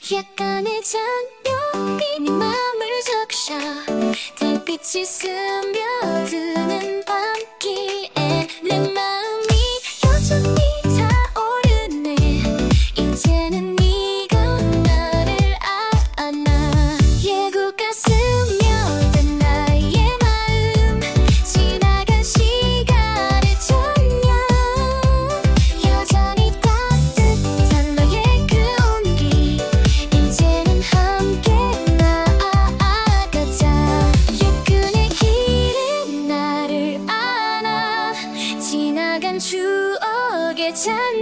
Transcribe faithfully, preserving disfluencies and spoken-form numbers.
약간의 저녁이 네 맘을 적셔 달빛이 스며드는 밤기에 내 마음이 여전히 타오르네. 이제는 네가 나를 안아. 예고가 스며든 나의 마음 지나간 시간을 전혀 여전히 따뜻한 너의 그 온기 이제는 함께 나아가자. 예근의 길에 나를 안아 지나간 추억의 잔